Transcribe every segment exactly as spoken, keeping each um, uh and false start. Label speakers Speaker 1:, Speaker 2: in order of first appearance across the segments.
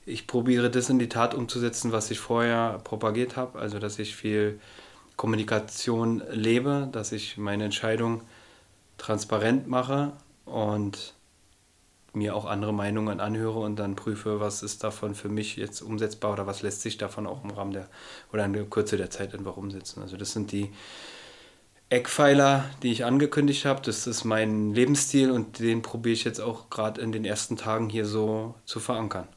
Speaker 1: ich probiere das in die Tat umzusetzen, was ich vorher propagiert habe. Also, dass ich viel Kommunikation lebe, dass ich meine Entscheidung transparent mache und mir auch andere Meinungen anhöre und dann prüfe, was ist davon für mich jetzt umsetzbar oder was lässt sich davon auch im Rahmen der oder in der Kürze der Zeit einfach umsetzen. Also das sind die Eckpfeiler, die ich angekündigt habe. Das ist mein Lebensstil und den probiere ich jetzt auch gerade in den ersten Tagen hier so zu verankern.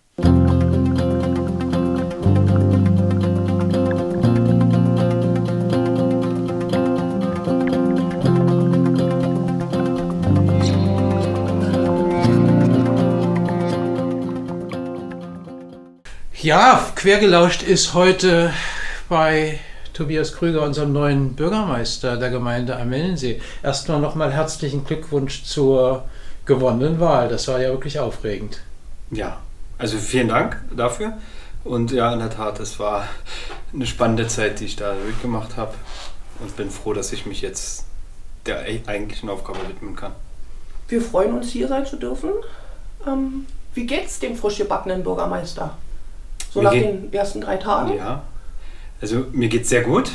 Speaker 2: Ja, Quergelauscht ist heute bei Tobias Krüger, unserem neuen Bürgermeister der Gemeinde Amellensee. Erstmal nochmal herzlichen Glückwunsch zur gewonnenen Wahl. Das war ja wirklich aufregend.
Speaker 1: Ja, also vielen Dank dafür. Und ja, in der Tat, es war eine spannende Zeit, die ich da durchgemacht habe. Und bin froh, dass ich mich jetzt der eigentlichen Aufgabe widmen kann.
Speaker 3: Wir freuen uns, hier sein zu dürfen. Ähm, wie geht's dem frisch gebackenen Bürgermeister? So mir nach geht, den ersten drei Tagen?
Speaker 1: Ja, also mir geht es sehr gut.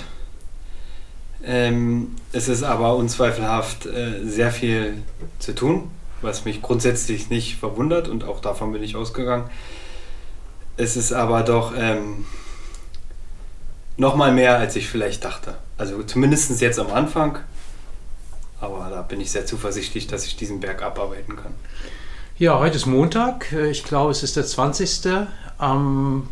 Speaker 1: Ähm, es ist aber unzweifelhaft äh, sehr viel zu tun, was mich grundsätzlich nicht verwundert und auch davon bin ich ausgegangen. Es ist aber doch ähm, noch mal mehr, als ich vielleicht dachte. Also zumindest jetzt am Anfang, aber da bin ich sehr zuversichtlich, dass ich diesen Berg abarbeiten kann.
Speaker 2: Ja, heute ist Montag, ich glaube es ist der zwanzigste Am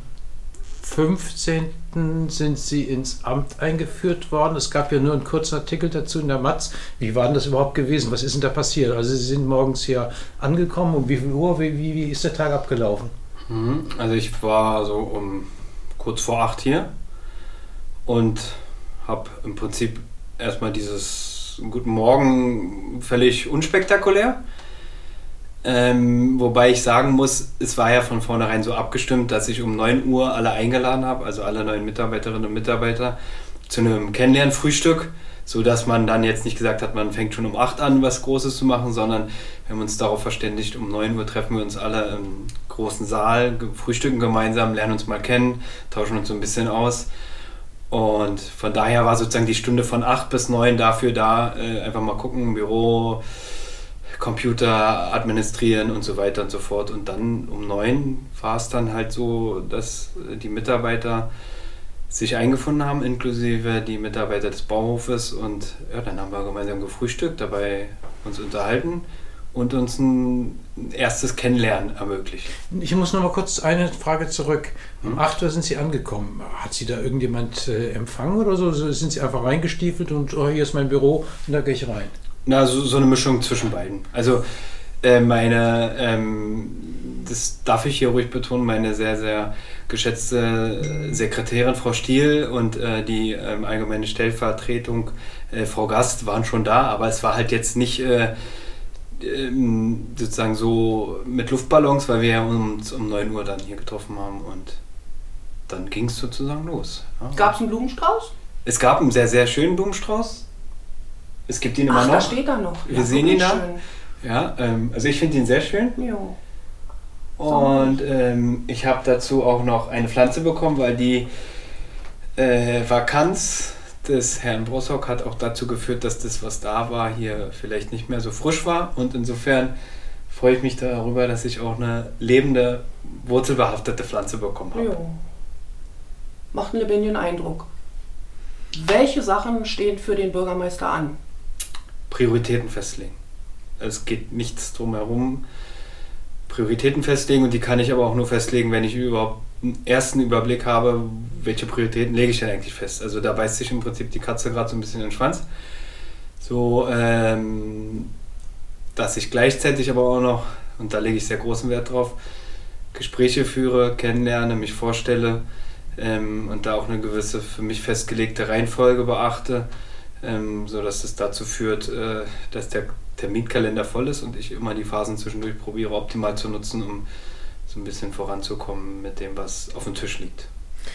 Speaker 2: fünfzehnten sind Sie ins Amt eingeführt worden. Es gab ja nur einen kurzen Artikel dazu in der Matz. Wie war denn das überhaupt gewesen? Was ist denn da passiert? Also Sie sind morgens hier angekommen. Um wie viel Uhr? Wie, wie, wie ist der Tag abgelaufen?
Speaker 1: Also ich war so um kurz vor acht hier und habe im Prinzip erstmal dieses Guten Morgen völlig unspektakulär. Ähm, wobei ich sagen muss, es war ja von vornherein so abgestimmt, dass ich um neun Uhr alle eingeladen habe, also alle neuen Mitarbeiterinnen und Mitarbeiter, zu einem Kennenlernfrühstück, sodass man dann jetzt nicht gesagt hat, man fängt schon um acht an, was Großes zu machen, sondern wir haben uns darauf verständigt, um neun Uhr treffen wir uns alle im großen Saal, frühstücken gemeinsam, lernen uns mal kennen, tauschen uns so ein bisschen aus. Und von daher war sozusagen die Stunde von acht bis neun dafür da, äh, einfach mal gucken, Büro, Computer administrieren und so weiter und so fort. Und dann um neun war es dann halt so, dass die Mitarbeiter sich eingefunden haben, inklusive die Mitarbeiter des Bauhofes. Und ja, dann haben wir gemeinsam gefrühstückt, dabei uns unterhalten und uns ein erstes Kennenlernen ermöglicht.
Speaker 2: Ich muss noch mal kurz eine Frage zurück. Um acht Uhr sind Sie angekommen. Hat Sie da irgendjemand äh, empfangen oder so? Sind Sie einfach reingestiefelt und oh, hier ist mein Büro und da gehe ich rein?
Speaker 1: Na, so, so eine Mischung zwischen beiden. Also äh, meine, ähm, das darf ich hier ruhig betonen, meine sehr, sehr geschätzte Sekretärin Frau Stiel und äh, die ähm, allgemeine Stellvertretung äh, Frau Gast waren schon da, aber es war halt jetzt nicht äh, ähm, sozusagen so mit Luftballons, weil wir ja uns um neun Uhr dann hier getroffen haben und dann ging es sozusagen los. Ja.
Speaker 3: Gab es einen Blumenstrauß?
Speaker 1: Es gab einen sehr, sehr schönen Blumenstrauß. Es gibt ihn immer
Speaker 3: Ach,
Speaker 1: noch.
Speaker 3: Da steht er noch.
Speaker 1: Wir
Speaker 3: ja,
Speaker 1: sehen ihn da.
Speaker 3: Schön.
Speaker 1: Ja, ähm, also ich finde ihn sehr schön.
Speaker 3: Jo.
Speaker 1: Und ähm, ich habe dazu auch noch eine Pflanze bekommen, weil die äh, Vakanz des Herrn Brossock hat auch dazu geführt, dass das, was da war, hier vielleicht nicht mehr so frisch war. Und insofern freue ich mich darüber, dass ich auch eine lebende, wurzelbehaftete Pflanze bekommen habe.
Speaker 3: Jo. Macht einen lebendigen Eindruck. Welche Sachen stehen für den Bürgermeister an?
Speaker 1: Prioritäten festlegen. Es geht nichts drum herum. Prioritäten festlegen und die kann ich aber auch nur festlegen, wenn ich überhaupt einen ersten Überblick habe, welche Prioritäten lege ich denn eigentlich fest. Also da beißt sich im Prinzip die Katze gerade so ein bisschen in den Schwanz. So, ähm, dass ich gleichzeitig aber auch noch, und da lege ich sehr großen Wert drauf, Gespräche führe, kennenlerne, mich vorstelle, Ähm, und da auch eine gewisse für mich festgelegte Reihenfolge beachte, ähm, sodass es dazu führt, äh, dass der Terminkalender voll ist und ich immer die Phasen zwischendurch probiere optimal zu nutzen, um so ein bisschen voranzukommen mit dem, was auf dem Tisch liegt.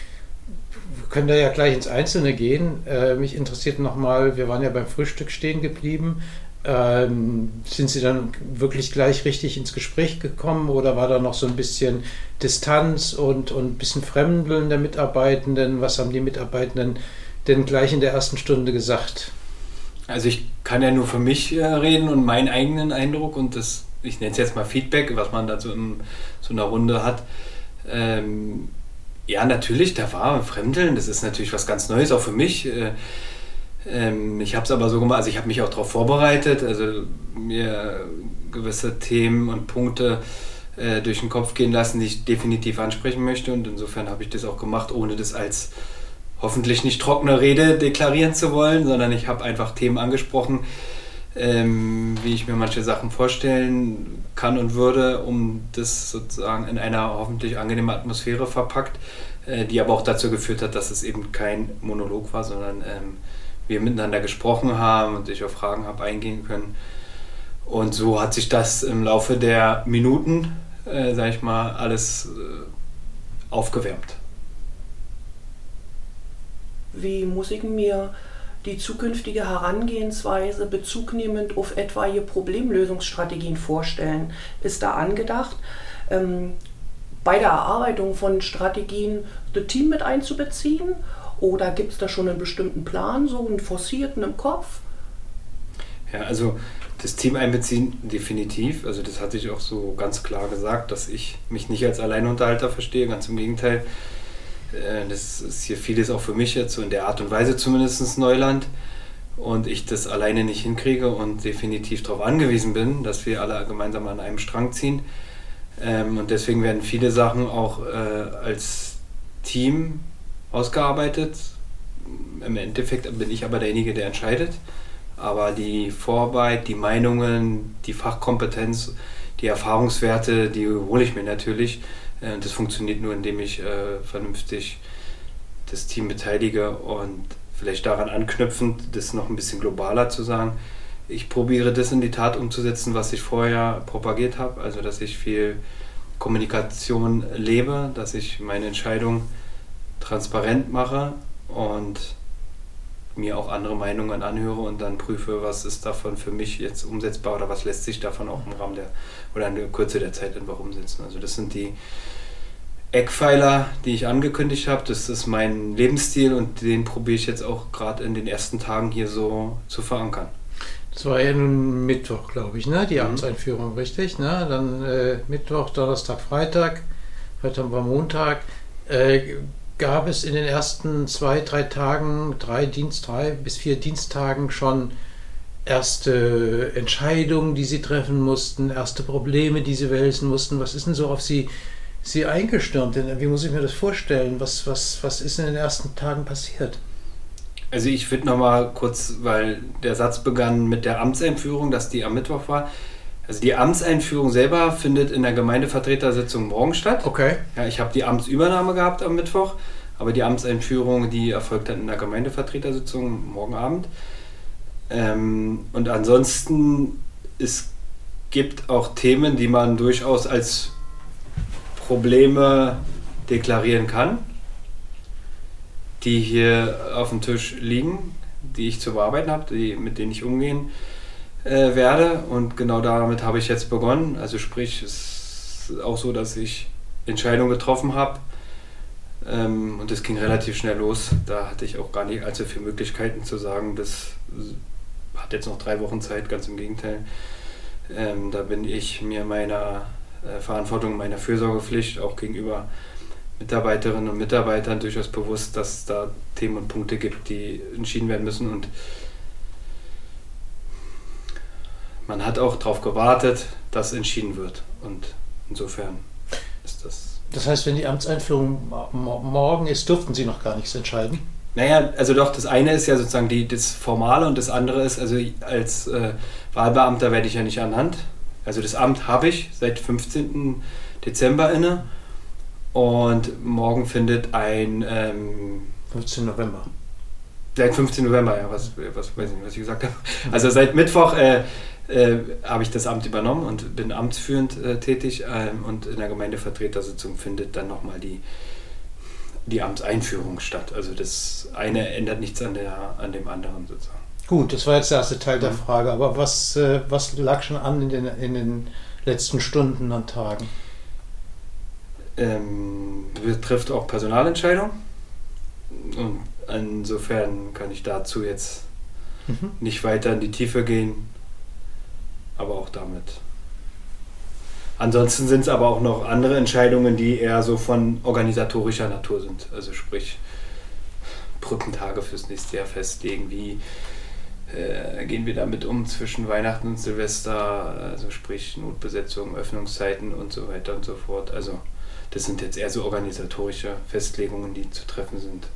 Speaker 2: Wir können da ja gleich ins Einzelne gehen. Äh, mich interessiert nochmal, wir waren ja beim Frühstück stehen geblieben. Ähm, sind Sie dann wirklich gleich richtig ins Gespräch gekommen oder war da noch so ein bisschen Distanz und, und ein bisschen Fremdeln der Mitarbeitenden? Was haben die Mitarbeitenden denn gleich in der ersten Stunde gesagt?
Speaker 1: Also ich kann ja nur für mich äh, reden und meinen eigenen Eindruck und das, ich nenne es jetzt mal Feedback, was man da so in so einer Runde hat. Ähm, ja, natürlich, da war Fremdeln, das ist natürlich was ganz Neues, auch für mich. Äh, ähm, ich habe es aber so gemacht, also ich habe mich auch darauf vorbereitet, also mir gewisse Themen und Punkte äh, durch den Kopf gehen lassen, die ich definitiv ansprechen möchte und insofern habe ich das auch gemacht, ohne das als hoffentlich nicht trockene Rede deklarieren zu wollen, sondern ich habe einfach Themen angesprochen, ähm, wie ich mir manche Sachen vorstellen kann und würde, um das sozusagen in einer hoffentlich angenehmen Atmosphäre verpackt, äh, die aber auch dazu geführt hat, dass es eben kein Monolog war, sondern ähm, wir miteinander gesprochen haben und ich auf Fragen habe eingehen können. Und so hat sich das im Laufe der Minuten, äh, sag ich mal, alles äh, aufgewärmt.
Speaker 3: Wie muss ich mir die zukünftige Herangehensweise bezugnehmend auf etwaige Problemlösungsstrategien vorstellen? Ist da angedacht, ähm, bei der Erarbeitung von Strategien das Team mit einzubeziehen? Oder gibt es da schon einen bestimmten Plan, so einen forcierten im Kopf?
Speaker 1: Ja, also das Team einbeziehen definitiv. Also das hatte ich auch so ganz klar gesagt, dass ich mich nicht als Alleinunterhalter verstehe, ganz im Gegenteil. Das ist hier vieles auch für mich jetzt so in der Art und Weise zumindest Neuland und ich das alleine nicht hinkriege und definitiv darauf angewiesen bin, dass wir alle gemeinsam an einem Strang ziehen. Und deswegen werden viele Sachen auch als Team ausgearbeitet. Im Endeffekt bin ich aber derjenige, der entscheidet. Aber die Vorarbeit, die Meinungen, die Fachkompetenz, die Erfahrungswerte, die hole ich mir natürlich. Und das funktioniert nur, indem ich äh, vernünftig das Team beteilige und vielleicht daran anknüpfend, das noch ein bisschen globaler zu sagen. Ich probiere das in die Tat umzusetzen, was ich vorher propagiert habe, also dass ich viel Kommunikation lebe, dass ich meine Entscheidung transparent mache und mir auch andere Meinungen anhöre und dann prüfe, was ist davon für mich jetzt umsetzbar oder was lässt sich davon auch im Rahmen der oder in der Kürze der Zeit einfach umsetzen. Also das sind die Eckpfeiler, die ich angekündigt habe. Das ist mein Lebensstil und den probiere ich jetzt auch gerade in den ersten Tagen hier so zu verankern.
Speaker 2: Das war ja nun Mittwoch, glaube ich, ne? Die Amtseinführung, mhm. richtig? Ne? Dann äh, Mittwoch, Donnerstag, Freitag, heute war Montag. Äh, gab es in den ersten zwei, drei Tagen, drei Dienst, drei bis vier Diensttagen schon erste Entscheidungen, die Sie treffen mussten, erste Probleme, die Sie wälzen mussten? Was ist denn so auf Sie, Sie eingestürmt? Wie muss ich mir das vorstellen? Was, was, was ist in den ersten Tagen passiert?
Speaker 1: Also ich würde nochmal kurz, weil der Satz begann mit der Amtseinführung, dass die am Mittwoch war. Also die Amtseinführung selber findet in der Gemeindevertretersitzung morgen statt.
Speaker 2: Okay.
Speaker 1: Ja, ich habe die Amtsübernahme gehabt am Mittwoch, aber die Amtseinführung, die erfolgt dann in der Gemeindevertretersitzung morgen Abend. Ähm, und ansonsten, es gibt auch Themen, die man durchaus als Probleme deklarieren kann, die hier auf dem Tisch liegen, die ich zu bearbeiten habe, die, mit denen ich umgehen äh, werde. Und genau damit habe ich jetzt begonnen. Also sprich, es ist auch so, dass ich Entscheidungen getroffen habe. Ähm, und es ging relativ schnell los. Da hatte ich auch gar nicht allzu viele Möglichkeiten zu sagen, das hat jetzt noch drei Wochen Zeit, ganz im Gegenteil. Ähm, da bin ich mir meiner äh, Verantwortung, meiner Fürsorgepflicht auch gegenüber Mitarbeiterinnen und Mitarbeitern durchaus bewusst, dass es da Themen und Punkte gibt, die entschieden werden müssen. Und man hat auch darauf gewartet, dass entschieden wird. Und insofern ist das...
Speaker 2: Das heißt, wenn die Amtseinführung morgen ist, durften Sie noch gar nichts entscheiden?
Speaker 1: Naja, also doch, das eine ist ja sozusagen die, das Formale und das andere ist, also als äh, Wahlbeamter werde ich ja nicht ernannt. Also das Amt habe ich seit fünfzehnten Dezember inne. Und morgen findet ein... Ähm,
Speaker 2: fünfzehnten November.
Speaker 1: Seit fünfzehnten November, ja, was, was weiß ich nicht, was ich gesagt habe. Also seit Mittwoch äh, äh, habe ich das Amt übernommen und bin amtsführend äh, tätig. Äh, und in der Gemeindevertretersitzung findet dann nochmal die, die Amtseinführung statt. Also das eine ändert nichts an, der, an dem anderen sozusagen.
Speaker 2: Gut, das war jetzt der erste Teil der
Speaker 1: Mhm.
Speaker 2: Frage, aber was, äh, was lag schon an in den, in den letzten Stunden und Tagen?
Speaker 1: Ähm, betrifft auch Personalentscheidungen. Und insofern kann ich dazu jetzt
Speaker 2: Mhm.
Speaker 1: nicht weiter in die Tiefe gehen, aber auch damit. Ansonsten sind es aber auch noch andere Entscheidungen, die eher so von organisatorischer Natur sind. Also sprich, Brückentage fürs nächste Jahr festlegen, wie äh, gehen wir damit um zwischen Weihnachten und Silvester, also sprich Notbesetzung, Öffnungszeiten und so weiter und so fort. Also das sind jetzt eher so organisatorische Festlegungen, die zu treffen sind.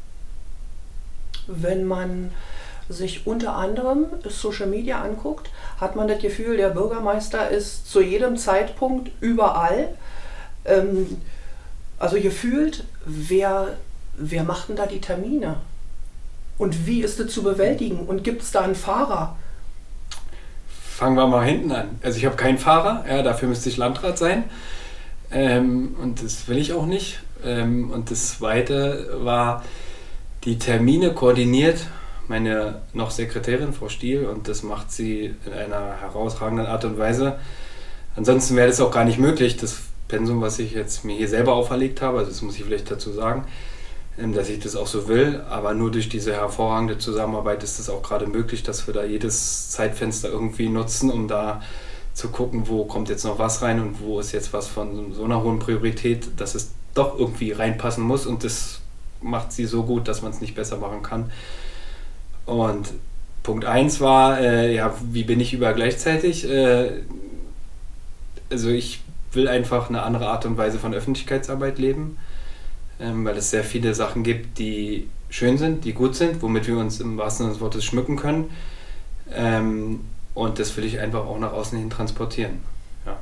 Speaker 3: Wenn man sich unter anderem Social Media anguckt, hat man das Gefühl, der Bürgermeister ist zu jedem Zeitpunkt überall. Ähm, also gefühlt, wer, wer macht denn da die Termine? Und wie ist das zu bewältigen? Und gibt es da einen Fahrer?
Speaker 1: Fangen wir mal hinten an. Also ich habe keinen Fahrer, ja, dafür müsste ich Landrat sein. Ähm, und das will ich auch nicht. Ähm, und das Zweite war, die Termine koordiniert meine noch Sekretärin, Frau Stiel, und das macht sie in einer herausragenden Art und Weise. Ansonsten wäre das auch gar nicht möglich, das Pensum, was ich jetzt mir hier selber auferlegt habe, also das muss ich vielleicht dazu sagen, dass ich das auch so will, aber nur durch diese hervorragende Zusammenarbeit ist es auch gerade möglich, dass wir da jedes Zeitfenster irgendwie nutzen, um da zu gucken, wo kommt jetzt noch was rein und wo ist jetzt was von so einer hohen Priorität, dass es doch irgendwie reinpassen muss, und das macht sie so gut, dass man es nicht besser machen kann. Und Punkt eins war, äh, ja, wie bin ich überall gleichzeitig? Äh, also ich will einfach eine andere Art und Weise von Öffentlichkeitsarbeit leben, ähm, weil es sehr viele Sachen gibt, die schön sind, die gut sind, womit wir uns im wahrsten Sinne des Wortes schmücken können. Ähm, und das will ich einfach auch nach außen hin transportieren. Ja.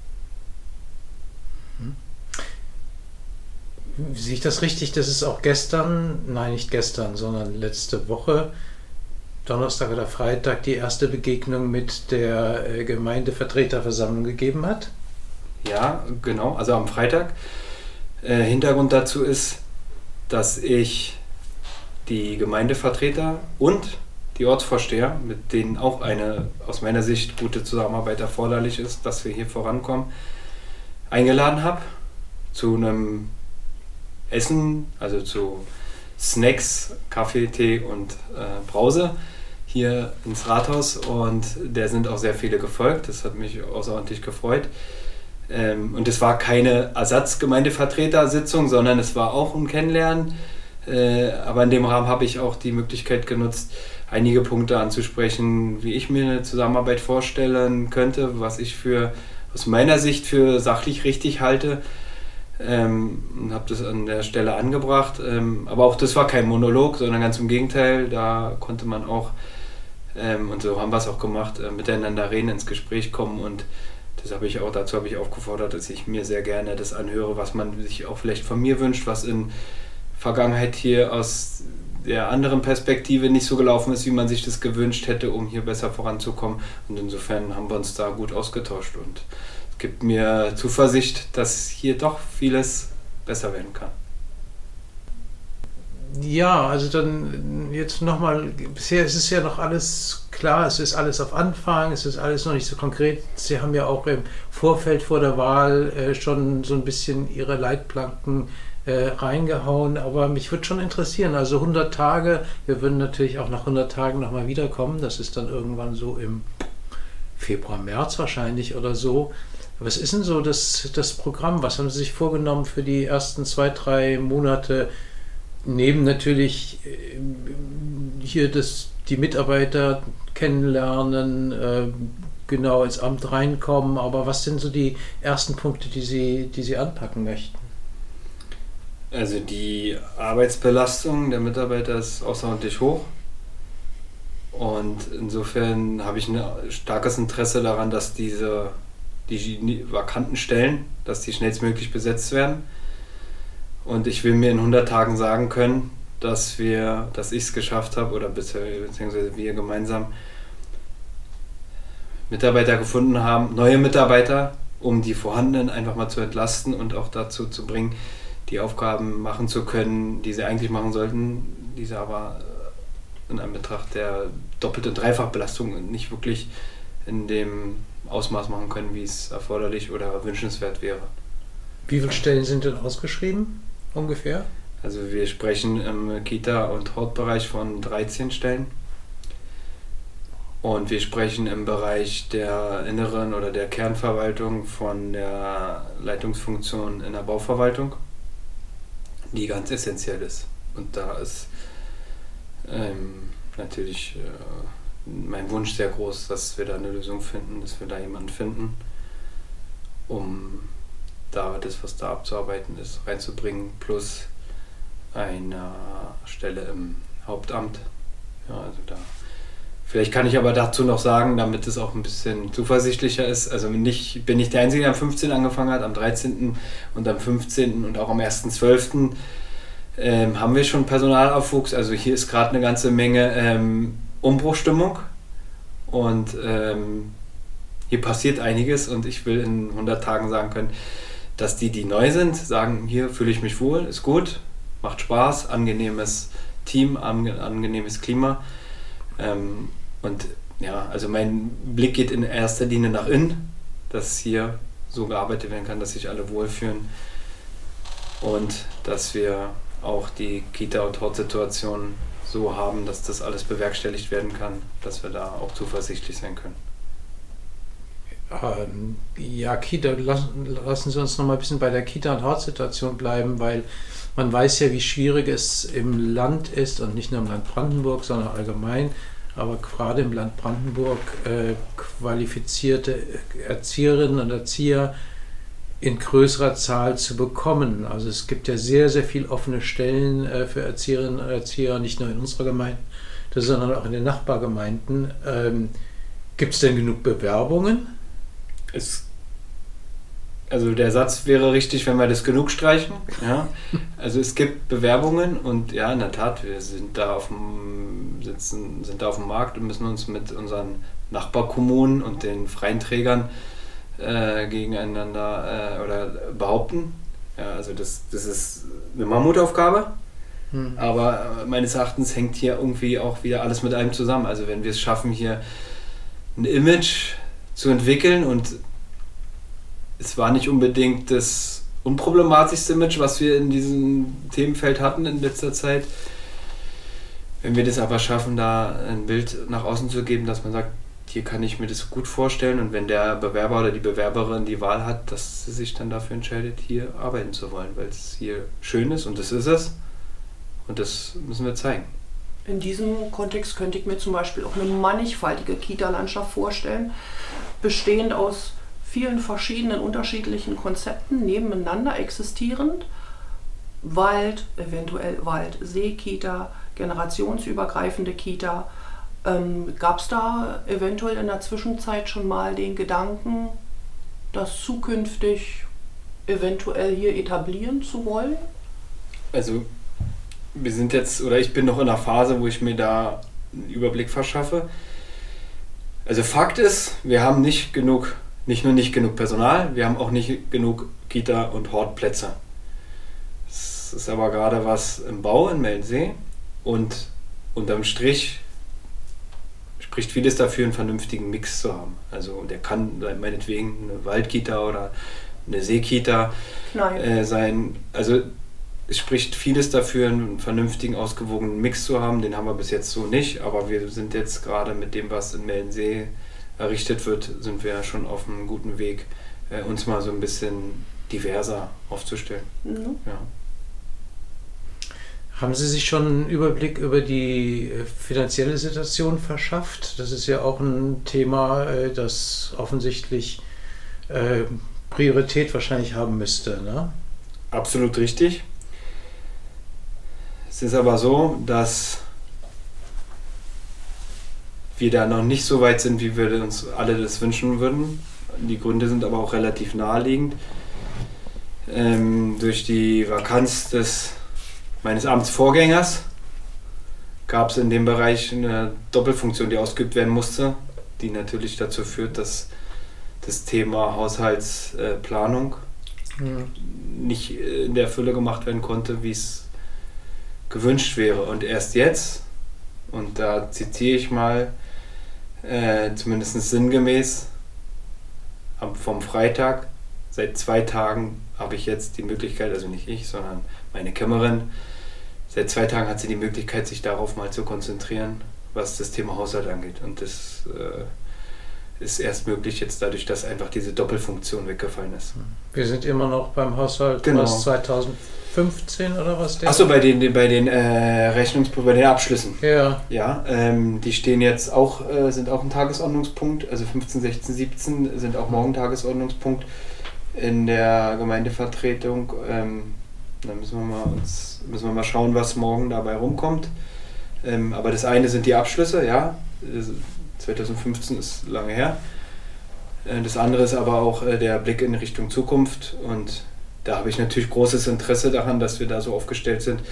Speaker 2: Sehe ich das richtig, dass es auch gestern, nein nicht gestern, sondern letzte Woche, Donnerstag oder Freitag, die erste Begegnung mit der äh, Gemeindevertreterversammlung gegeben hat?
Speaker 1: Ja, genau, also am Freitag. Äh, Hintergrund dazu ist, dass ich die Gemeindevertreter und die Ortsvorsteher, mit denen auch eine aus meiner Sicht gute Zusammenarbeit erforderlich ist, dass wir hier vorankommen, eingeladen habe zu einem Essen, also zu Snacks, Kaffee, Tee und äh, Brause hier ins Rathaus, und der sind auch sehr viele gefolgt. Das hat mich außerordentlich gefreut. Ähm, und es war keine Ersatzgemeindevertretersitzung, sondern es war auch ein Kennenlernen. Äh, aber in dem Rahmen habe ich auch die Möglichkeit genutzt, einige Punkte anzusprechen, wie ich mir eine Zusammenarbeit vorstellen könnte, was ich für aus meiner Sicht für sachlich richtig halte. Ähm, und habe das an der Stelle angebracht. Ähm, aber auch das war kein Monolog, sondern ganz im Gegenteil, da konnte man auch, ähm, und so haben wir es auch gemacht, äh, miteinander reden, ins Gespräch kommen, und das habe ich auch, dazu habe ich aufgefordert, dass ich mir sehr gerne das anhöre, was man sich auch vielleicht von mir wünscht, was in Vergangenheit hier aus der anderen Perspektive nicht so gelaufen ist, wie man sich das gewünscht hätte, um hier besser voranzukommen, und insofern haben wir uns da gut ausgetauscht, und gibt mir Zuversicht, dass hier doch vieles besser werden kann.
Speaker 2: Ja, also dann jetzt nochmal, bisher ist es ja noch alles klar, es ist alles auf Anfang, es ist alles noch nicht so konkret. Sie haben ja auch im Vorfeld vor der Wahl äh, schon so ein bisschen Ihre Leitplanken äh, reingehauen, aber mich würde schon interessieren, also hundert Tage, wir würden natürlich auch nach hundert Tagen nochmal wiederkommen, das ist dann irgendwann so im Februar, März wahrscheinlich oder so. Was ist denn so das, das Programm? Was haben Sie sich vorgenommen für die ersten zwei, drei Monate? Neben natürlich äh, hier das, die Mitarbeiter kennenlernen, äh, genau ins Amt reinkommen, aber was sind so die ersten Punkte, die Sie, die Sie anpacken möchten?
Speaker 1: Also die Arbeitsbelastung der Mitarbeiter ist außerordentlich hoch, und insofern habe ich ein starkes Interesse daran, dass diese die vakanten Stellen, dass die schnellstmöglich besetzt werden. Und ich will mir in hundert Tagen sagen können, dass wir, dass ich es geschafft habe, oder beziehungsweise wir gemeinsam Mitarbeiter gefunden haben, neue Mitarbeiter, um die vorhandenen einfach mal zu entlasten und auch dazu zu bringen, die Aufgaben machen zu können, die sie eigentlich machen sollten, die sie aber in Anbetracht der Doppelt- und Dreifachbelastung nicht wirklich in dem Ausmaß machen können, wie es erforderlich oder wünschenswert wäre.
Speaker 2: Wie viele Stellen sind denn ausgeschrieben, ungefähr?
Speaker 1: Also wir sprechen im Kita- und Hortbereich von dreizehn Stellen. Und wir sprechen im Bereich der inneren oder der Kernverwaltung von der Leitungsfunktion in der Bauverwaltung, die ganz essentiell ist. Und da ist ähm, natürlich äh, mein Wunsch sehr groß, dass wir da eine Lösung finden, dass wir da jemanden finden, um da das, was da abzuarbeiten ist, reinzubringen, plus eine Stelle im Hauptamt. Ja, also da. Vielleicht kann ich aber dazu noch sagen, damit es auch ein bisschen zuversichtlicher ist, also nicht, ich bin nicht der Einzige, der am fünfzehnten angefangen hat, am dreizehnten und am fünfzehnten und auch am ersten zwölften Ähm, haben wir schon Personalaufwuchs. Also hier ist gerade eine ganze Menge ähm, Umbruchstimmung und ähm, hier passiert einiges und ich will in hundert Tagen sagen können, dass die, die neu sind, sagen, hier fühle ich mich wohl, ist gut, macht Spaß, angenehmes Team, ange- angenehmes Klima. Ähm, und ja, also mein Blick geht in erster Linie nach innen, dass hier so gearbeitet werden kann, dass sich alle wohlfühlen und dass wir auch die Kita- und Hortsituation so haben, dass das alles bewerkstelligt werden kann, dass wir da auch zuversichtlich sein können.
Speaker 2: Ähm, ja, Kita, lassen, lassen Sie uns noch mal ein bisschen bei der Kita- und Hortsituation bleiben, weil man weiß ja, wie schwierig es im Land ist und nicht nur im Land Brandenburg, sondern allgemein, aber gerade im Land Brandenburg äh, qualifizierte Erzieherinnen und Erzieher in größerer Zahl zu bekommen. Also es gibt ja sehr, sehr viele offene Stellen äh, für Erzieherinnen und Erzieher, nicht nur in unserer Gemeinde, sondern auch in den Nachbargemeinden. Ähm, gibt es denn genug Bewerbungen?
Speaker 1: Es, also der Satz wäre richtig, wenn wir das genug streichen. Ja? Also es gibt Bewerbungen und ja, in der Tat, wir sind da auf dem, sitzen, sind da auf dem Markt und müssen uns mit unseren Nachbarkommunen und den freien Trägern Äh, gegeneinander äh, oder behaupten. Ja, also das, das ist eine Mammutaufgabe, hm. aber äh, meines Erachtens hängt hier irgendwie auch wieder alles mit einem zusammen. Also wenn wir es schaffen, hier ein Image zu entwickeln und es war nicht unbedingt das unproblematischste Image, was wir in diesem Themenfeld hatten in letzter Zeit. Wenn wir das aber schaffen, da ein Bild nach außen zu geben, dass man sagt, hier kann ich mir das gut vorstellen und wenn der Bewerber oder die Bewerberin die Wahl hat, dass sie sich dann dafür entscheidet, hier arbeiten zu wollen, weil es hier schön ist und das ist es und das müssen wir zeigen.
Speaker 3: In diesem Kontext könnte ich mir zum Beispiel auch eine mannigfaltige Kita-Landschaft vorstellen, bestehend aus vielen verschiedenen unterschiedlichen Konzepten, nebeneinander existierend. Wald, eventuell Wald-See-Kita, generationsübergreifende Kita. Ähm, gab es da eventuell in der Zwischenzeit schon mal den Gedanken, das zukünftig eventuell hier etablieren zu wollen?
Speaker 1: Also wir sind jetzt, oder ich bin noch in einer Phase, wo ich mir da einen Überblick verschaffe. Also Fakt ist, wir haben nicht genug, nicht nur nicht genug Personal, wir haben auch nicht genug Kita- und Hortplätze. Es ist aber gerade was im Bau in Meldensee und unterm Strich spricht vieles dafür, einen vernünftigen Mix zu haben. Also der kann meinetwegen eine Waldkita oder eine Seekita äh, sein. Also es spricht vieles dafür, einen vernünftigen, ausgewogenen Mix zu haben. Den haben wir bis jetzt so nicht, aber wir sind jetzt gerade mit dem, was in Meldensee errichtet wird, sind wir schon auf einem guten Weg, äh, uns mal so ein bisschen diverser aufzustellen. Mhm. Ja.
Speaker 2: Haben Sie sich schon einen Überblick über die finanzielle Situation verschafft? Das ist ja auch ein Thema, das offensichtlich Priorität wahrscheinlich haben müsste, ne?
Speaker 1: Absolut richtig. Es ist aber so, dass wir da noch nicht so weit sind, wie wir uns alle das wünschen würden. Die Gründe sind aber auch relativ naheliegend. Ähm, durch die Vakanz des meines Amtsvorgängers gab es in dem Bereich eine Doppelfunktion, die ausgeübt werden musste, die natürlich dazu führt, dass das Thema Haushaltsplanung ja. nicht in der Fülle gemacht werden konnte, wie es gewünscht wäre. Und erst jetzt, Und da zitiere ich mal, äh, zumindest sinngemäß, vom Freitag, seit zwei Tagen habe ich jetzt die Möglichkeit, also nicht ich, sondern meine Kämmerin, seit zwei Tagen hat sie die Möglichkeit, sich darauf mal zu konzentrieren, was das Thema Haushalt angeht. Und das äh, ist erst möglich jetzt dadurch, dass einfach diese Doppelfunktion weggefallen ist.
Speaker 2: Wir sind immer noch beim Haushalt
Speaker 1: genau.
Speaker 2: aus zweitausendfünfzehn oder was?
Speaker 1: Achso, bei den, bei den äh, Rechnungsprüfen, bei den Abschlüssen.
Speaker 2: Ja.
Speaker 1: Ja, ähm, die stehen jetzt auch, äh, sind auch ein Tagesordnungspunkt, also fünfzehn, sechzehn, siebzehn sind auch morgen Tagesordnungspunkt in der Gemeindevertretung. Ähm, da müssen wir mal uns, müssen wir mal schauen, was morgen dabei rumkommt. Ähm, aber das eine sind die Abschlüsse, ja. zweitausendfünfzehn ist lange her. Äh, das andere ist aber auch äh, der Blick in Richtung Zukunft. Und da habe ich natürlich großes Interesse daran, dass wir da so aufgestellt sind,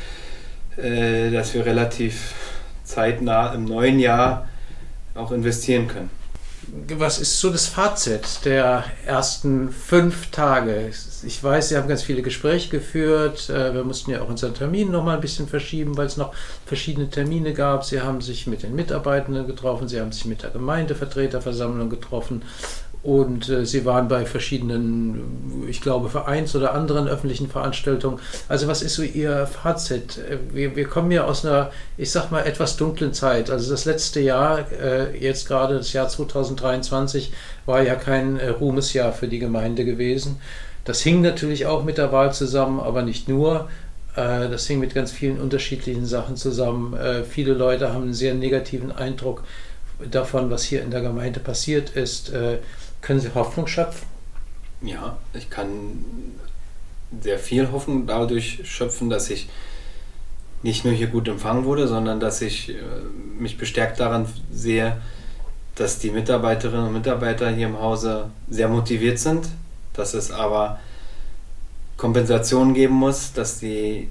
Speaker 1: äh, dass wir relativ zeitnah im neuen Jahr auch investieren können.
Speaker 2: Was ist so das Fazit der ersten fünf Tage? Ich weiß, Sie haben ganz viele Gespräche geführt. Wir mussten ja auch unseren Termin noch mal ein bisschen verschieben, weil es noch verschiedene Termine gab. Sie haben sich mit den Mitarbeitenden getroffen, Sie haben sich mit der Gemeindevertreterversammlung getroffen. Und äh, Sie waren bei verschiedenen, ich glaube, Vereins- oder anderen öffentlichen Veranstaltungen. Also was ist so Ihr Fazit? Wir, wir kommen ja aus einer, ich sag mal, etwas dunklen Zeit. Also das letzte Jahr, äh, jetzt gerade das Jahr zweitausenddreiundzwanzig, war ja kein äh, Ruhmesjahr für die Gemeinde gewesen. Das hing natürlich auch mit der Wahl zusammen, aber nicht nur. Äh, das hing mit ganz vielen unterschiedlichen Sachen zusammen. Äh, viele Leute haben einen sehr negativen Eindruck davon, was hier in der Gemeinde passiert ist. Äh, Können Sie Hoffnung schöpfen?
Speaker 1: Ja, ich kann sehr viel Hoffnung dadurch schöpfen, dass ich nicht nur hier gut empfangen wurde, sondern dass ich äh, mich bestärkt daran sehe, dass die Mitarbeiterinnen und Mitarbeiter hier im Hause sehr motiviert sind, dass es aber Kompensationen geben muss, dass die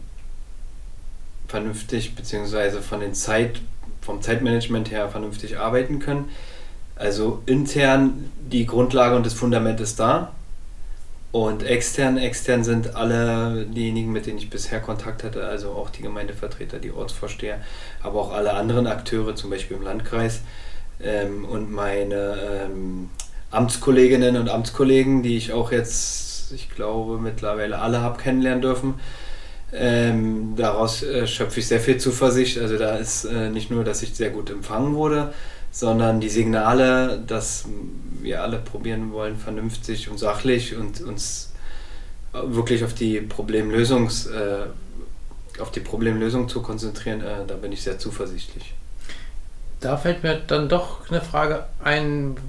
Speaker 1: vernünftig bzw. von den Zeit, vom Zeitmanagement her vernünftig arbeiten können. Also intern die Grundlage und das Fundament ist da und extern, extern sind alle diejenigen, mit denen ich bisher Kontakt hatte, also auch die Gemeindevertreter, die Ortsvorsteher, aber auch alle anderen Akteure, zum Beispiel im Landkreis ähm, und meine ähm, Amtskolleginnen und Amtskollegen, die ich auch jetzt, ich glaube, mittlerweile alle habe kennenlernen dürfen. Ähm, daraus äh, schöpfe ich sehr viel Zuversicht. Also da ist äh, nicht nur, dass ich sehr gut empfangen wurde, sondern die Signale, dass wir alle probieren wollen, vernünftig und sachlich und uns wirklich auf die Problemlösungs, äh, auf die Problemlösung zu konzentrieren, äh, da bin ich sehr zuversichtlich.
Speaker 2: Da fällt mir dann doch eine Frage ein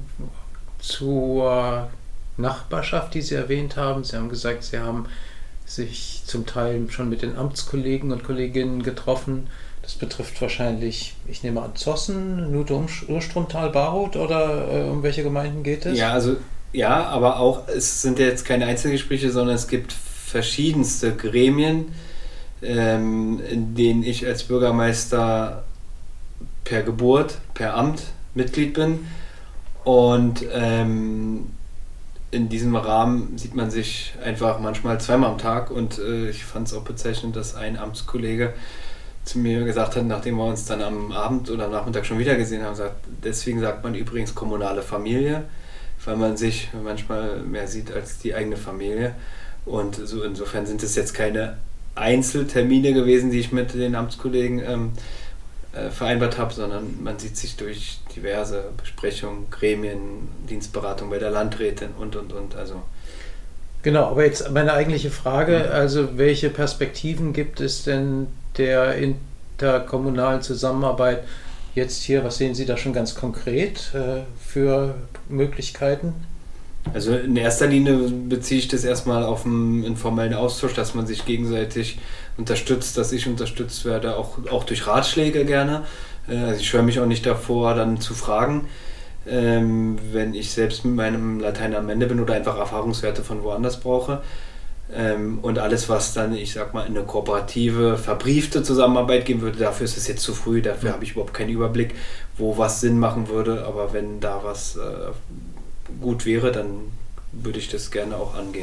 Speaker 2: zur Nachbarschaft, die Sie erwähnt haben. Sie haben gesagt, Sie haben sich zum Teil schon mit den Amtskollegen und Kolleginnen getroffen. Das betrifft wahrscheinlich, ich nehme an, Zossen, Nute-Urstromtal, Barroth oder äh, um welche Gemeinden geht es?
Speaker 1: Ja, also ja, aber auch, es sind ja jetzt keine Einzelgespräche, sondern es gibt verschiedenste Gremien, ähm, in denen ich als Bürgermeister per Geburt, per Amt Mitglied bin. Und ähm, in diesem Rahmen sieht man sich einfach manchmal zweimal am Tag. Und äh, ich fand es auch bezeichnend, dass ein Amtskollege zu mir gesagt hat, nachdem wir uns dann am Abend oder am Nachmittag schon wieder gesehen haben, sagt, deswegen sagt man übrigens kommunale Familie, weil man sich manchmal mehr sieht als die eigene Familie. Und so insofern sind es jetzt keine Einzeltermine gewesen, die ich mit den Amtskollegen ähm, äh, vereinbart habe, sondern man sieht sich durch diverse Besprechungen, Gremien, Dienstberatung bei der Landrätin und, und, und. Also
Speaker 2: genau, aber jetzt meine eigentliche Frage, mhm. also welche Perspektiven gibt es denn der interkommunalen Zusammenarbeit jetzt hier? Was sehen Sie da schon ganz konkret äh, für Möglichkeiten?
Speaker 1: Also in erster Linie beziehe ich das erstmal auf einen informellen Austausch, dass man sich gegenseitig unterstützt, dass ich unterstützt werde, auch, auch durch Ratschläge gerne. Also ich scheue mich auch nicht davor, dann zu fragen, ähm, wenn ich selbst mit meinem Latein am Ende bin oder einfach Erfahrungswerte von woanders brauche. Ähm, und alles, was dann, ich sag mal, in eine kooperative, verbriefte Zusammenarbeit gehen würde, dafür ist es jetzt zu früh, dafür habe ich überhaupt keinen Überblick, wo was Sinn machen würde, aber wenn da was äh, gut wäre, dann würde ich das gerne auch angehen.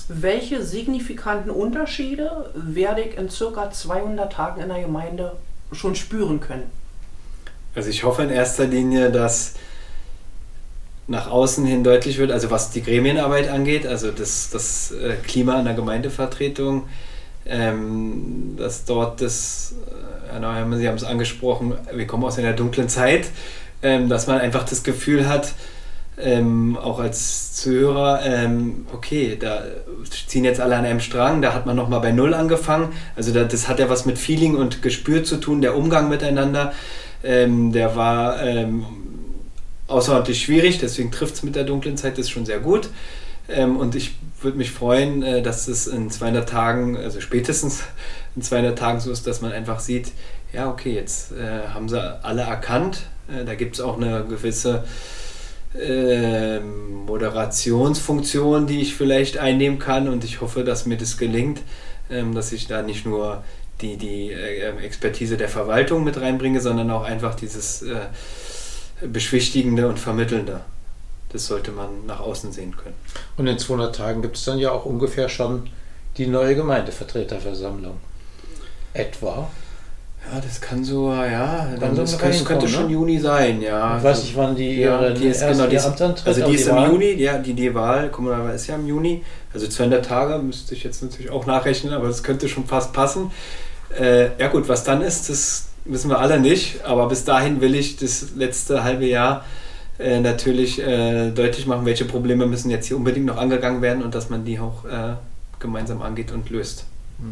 Speaker 3: Welche signifikanten Unterschiede werde ich in circa zweihundert Tagen in der Gemeinde schon spüren können?
Speaker 1: Also ich hoffe in erster Linie, dass nach außen hin deutlich wird, also was die Gremienarbeit angeht, also das, das äh, Klima in der Gemeindevertretung, ähm, dass dort das, äh, Herr Neuhammer, Sie haben es angesprochen, wir kommen aus einer dunklen Zeit, ähm, dass man einfach das Gefühl hat, ähm, auch als Zuhörer, ähm, okay, da ziehen jetzt alle an einem Strang, da hat man nochmal bei Null angefangen, also da, das hat ja was mit Feeling und Gespür zu tun, der Umgang miteinander, ähm, der war ähm, außerordentlich schwierig, deswegen trifft es mit der dunklen Zeit, das ist schon sehr gut. Ähm, und ich würde mich freuen, äh, dass es in zweihundert Tagen, also spätestens in zweihundert Tagen so ist, dass man einfach sieht, ja okay, jetzt äh, haben sie alle erkannt, äh, da gibt es auch eine gewisse äh, Moderationsfunktion, die ich vielleicht einnehmen kann und ich hoffe, dass mir das gelingt, äh, dass ich da nicht nur die, die äh, Expertise der Verwaltung mit reinbringe, sondern auch einfach dieses äh, Beschwichtigende und Vermittelnde. Das sollte man nach außen sehen können.
Speaker 2: Und in zweihundert Tagen gibt es dann ja auch ungefähr schon die neue Gemeindevertreterversammlung. Etwa?
Speaker 1: Ja, das kann so, ja,
Speaker 2: Kann
Speaker 1: das
Speaker 2: so
Speaker 1: könnte,
Speaker 2: reinkommen,
Speaker 1: könnte
Speaker 2: ne?
Speaker 1: schon Juni sein, ja.
Speaker 2: Ich weiß nicht, wann die
Speaker 1: ja,
Speaker 2: ihre
Speaker 1: die ist,
Speaker 2: erst
Speaker 1: genau, die
Speaker 2: ihr
Speaker 1: ist,
Speaker 2: Amt antritt,
Speaker 1: also
Speaker 2: aber
Speaker 1: die ist
Speaker 2: die
Speaker 1: im
Speaker 2: Wahl-
Speaker 1: Juni, ja, die, die Wahl, kommunale ist ja im Juni, also zweihundert Tage müsste ich jetzt natürlich auch nachrechnen, aber das könnte schon fast passen. Äh, ja gut, was dann ist, das wissen wir alle nicht, aber bis dahin will ich das letzte halbe Jahr äh, natürlich äh, deutlich machen, welche Probleme müssen jetzt hier unbedingt noch angegangen werden und dass man die auch äh, gemeinsam angeht und löst.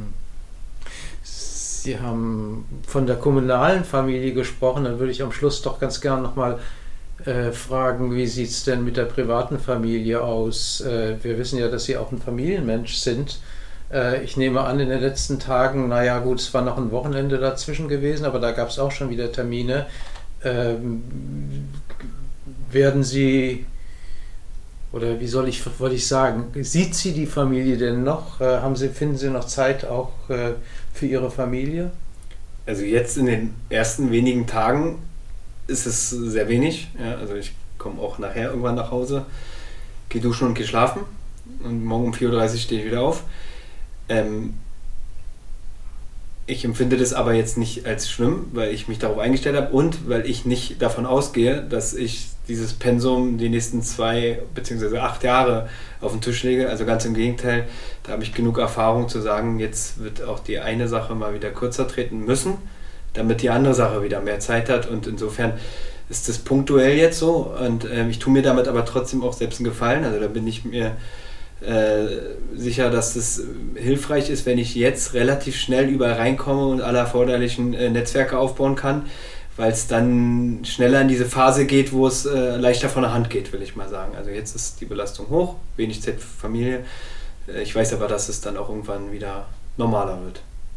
Speaker 2: Sie haben von der kommunalen Familie gesprochen, dann würde ich am Schluss doch ganz gern nochmal äh, fragen, wie sieht es denn mit der privaten Familie aus? Äh, wir wissen ja, dass Sie auch ein Familienmensch sind. Äh, ich nehme an, in den letzten Tagen, naja gut, es war noch ein Wochenende dazwischen gewesen, aber da gab es auch schon wieder Termine. Ähm, werden Sie, oder wie soll ich, wollte ich sagen, sieht Sie die Familie denn noch? Äh, haben Sie, finden Sie noch Zeit auch äh, für Ihre Familie?
Speaker 1: Also jetzt in den ersten wenigen Tagen ist es sehr wenig. Ja, also ich komme auch nachher irgendwann nach Hause, gehe duschen und gehe schlafen und morgen um vier Uhr dreißig stehe ich wieder auf. Ähm, ich empfinde das aber jetzt nicht als schlimm, weil ich mich darauf eingestellt habe und weil ich nicht davon ausgehe, dass ich dieses Pensum die nächsten zwei bzw. acht Jahre auf den Tisch lege. Also ganz im Gegenteil, da habe ich genug Erfahrung zu sagen, jetzt wird auch die eine Sache mal wieder kürzer treten müssen, damit die andere Sache wieder mehr Zeit hat und insofern ist das punktuell jetzt so und ähm, ich tue mir damit aber trotzdem auch selbst einen Gefallen, also da bin ich mir äh, sicher, dass das hilfreich ist, wenn ich jetzt relativ schnell überall reinkomme und alle erforderlichen äh, Netzwerke aufbauen kann, weil es dann schneller in diese Phase geht, wo es äh, leichter von der Hand geht, will ich mal sagen. Also jetzt ist die Belastung hoch, wenig Zeit für Familie, äh, ich weiß aber, dass es dann auch irgendwann wieder normaler wird.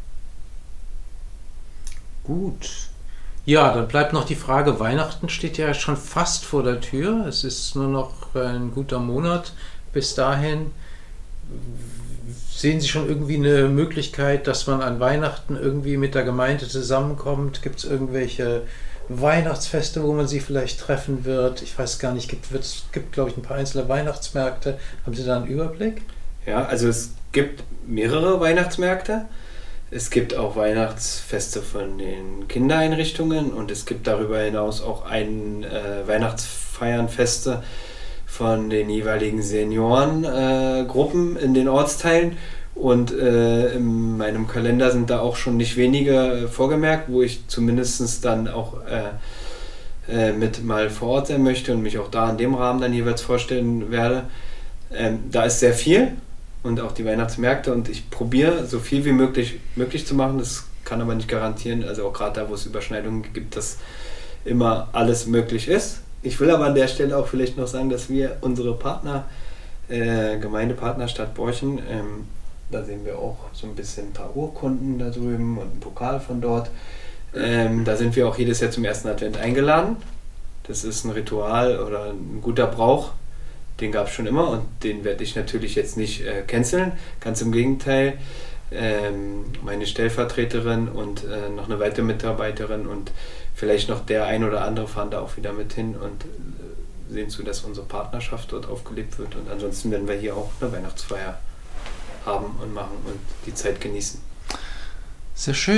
Speaker 2: Gut. Ja, dann bleibt noch die Frage, Weihnachten steht ja schon fast vor der Tür. Es ist nur noch ein guter Monat bis dahin. Sehen Sie schon irgendwie eine Möglichkeit, dass man an Weihnachten irgendwie mit der Gemeinde zusammenkommt? Gibt es irgendwelche Weihnachtsfeste, wo man sie vielleicht treffen wird? Ich weiß gar nicht, gibt es gibt, glaube ich, ein paar einzelne Weihnachtsmärkte. Haben Sie da einen Überblick?
Speaker 1: Ja, also es gibt mehrere Weihnachtsmärkte. Es gibt auch Weihnachtsfeste von den Kindereinrichtungen und es gibt darüber hinaus auch ein äh, Weihnachtsfeiernfeste von den jeweiligen Seniorengruppen äh, in den Ortsteilen und äh, in meinem Kalender sind da auch schon nicht wenige äh, vorgemerkt, wo ich zumindest dann auch äh, äh, mit mal vor Ort sein möchte und mich auch da in dem Rahmen dann jeweils vorstellen werde. Ähm, da ist sehr viel. Und auch die Weihnachtsmärkte und ich probiere so viel wie möglich möglich zu machen, das kann aber nicht garantieren, also auch gerade da, wo es Überschneidungen gibt, dass immer alles möglich ist. Ich will aber an der Stelle auch vielleicht noch sagen, dass wir unsere Partner, äh, Gemeindepartner Stadt Borchen, ähm, da sehen wir auch so ein bisschen ein paar Urkunden da drüben und einen Pokal von dort. Ähm, da sind wir auch jedes Jahr zum ersten Advent eingeladen. Das ist ein Ritual oder ein guter Brauch. Den gab es schon immer und den werde ich natürlich jetzt nicht äh, canceln. Ganz im Gegenteil, ähm, meine Stellvertreterin und äh, noch eine weitere Mitarbeiterin und vielleicht noch der ein oder andere fahren da auch wieder mit hin und äh, sehen zu, dass unsere Partnerschaft dort aufgelebt wird. Und ansonsten werden wir hier auch eine Weihnachtsfeier haben und machen und die Zeit genießen.
Speaker 2: Sehr schön.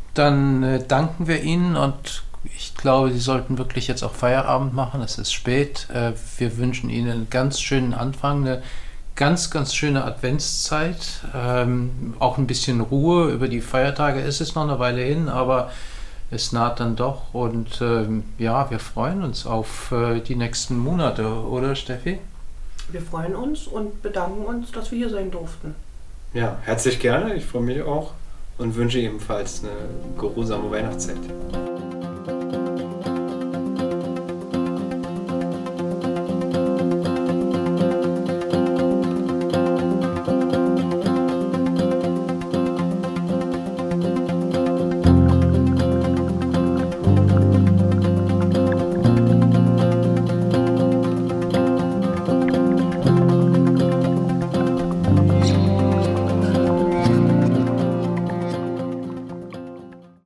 Speaker 2: dann äh, danken wir Ihnen und ich glaube, Sie sollten wirklich jetzt auch Feierabend machen. Es ist spät. Äh, wir wünschen Ihnen einen ganz schönen Anfang, eine ganz, ganz schöne Adventszeit. Ähm, auch ein bisschen Ruhe. Über die Feiertage ist es noch eine Weile hin, aber es naht dann doch. Und ähm, ja, wir freuen uns auf äh, die nächsten Monate, oder Steffi?
Speaker 3: Wir freuen uns und bedanken uns, dass wir hier sein durften.
Speaker 1: Ja, herzlich gerne. Ich freue mich auch und wünsche ebenfalls eine geruhsame Weihnachtszeit.